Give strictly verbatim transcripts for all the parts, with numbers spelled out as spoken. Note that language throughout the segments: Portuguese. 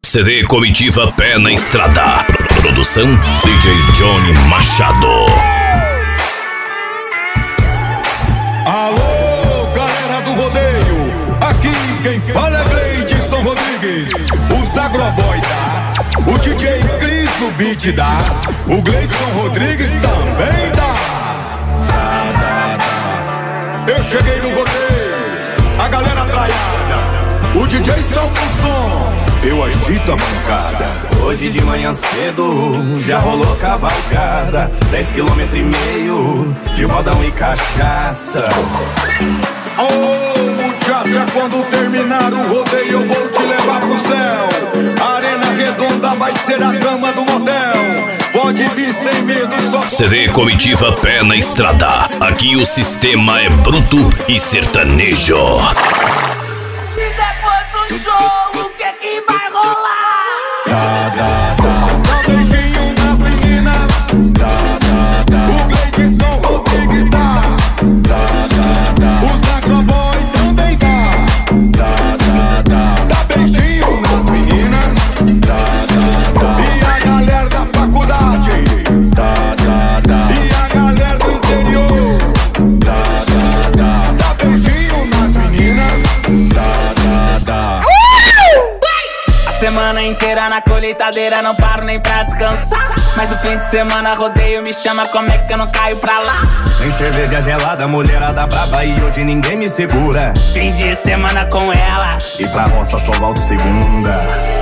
C D Comitiva Pé na Estrada. Produção D J Johnny Machado. Alô, galera do rodeio. Aqui quem fala é Gleidson Rodrigues. O Agroboy dá, o D J Cris no beat dá, o Gleidson Rodrigues também dá. Eu cheguei no rodeio, a galera traiada, o D J solta o som, eu agito a mancada. Hoje de manhã cedo já rolou cavalgada, dez quilômetros e meio de modão e cachaça. Ô oh, muchacha, quando terminar o rodeio eu vou te levar pro céu. A arena redonda vai ser a cama do motel. Pode vir sem medo, só C D Comitiva Pé na Estrada. Aqui o sistema é bruto e sertanejo. E depois do show, o que é que vai rolar? Dá, dá, dá. Dá beijinho nas meninas. Dá, dá, dá. O Gleidson Rodrigues dá. Dá, dá, dá. O Agroboy também dá. Dá, dá, dá. Dá beijinho nas meninas. Dá, dá, dá. E a galera da faculdade. Dá, dá, dá. E a galera do interior. Dá, dá, dá. Dá beijinho nas meninas. Dá, dá, dá. Semana inteira na colheitadeira, não paro nem pra descansar. Mas no fim de semana rodeio me chama, como é que eu não caio pra lá? Tem cerveja gelada, mulherada braba e hoje ninguém me segura. Fim de semana com ela, e pra roça só volto segunda.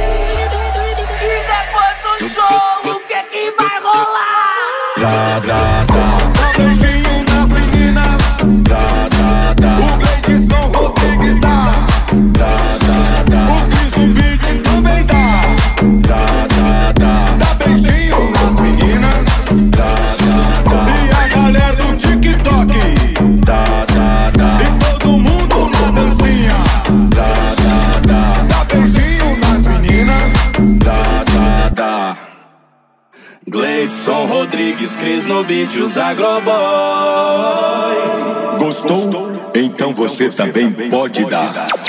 e depois do show, o que é que vai rolar? Dá, dá, dá. Dá beijinho nas meninas. Dá, dá, dá. O Gleidson Rodrigues dá. Dá, dá, dá. O Cris no beat também dá. Dá, dá, dá. Dá beijinho nas meninas. Dá, dá, dá. E a galera do TikTok. Dá, dá, dá. E todo mundo na dancinha. Dá, dá, dá. Dá beijinho nas meninas. Dá, dá, dá. Gleidson Rodrigues, Cris no beat, os Agroboy. Gostou? Então você também pode dar.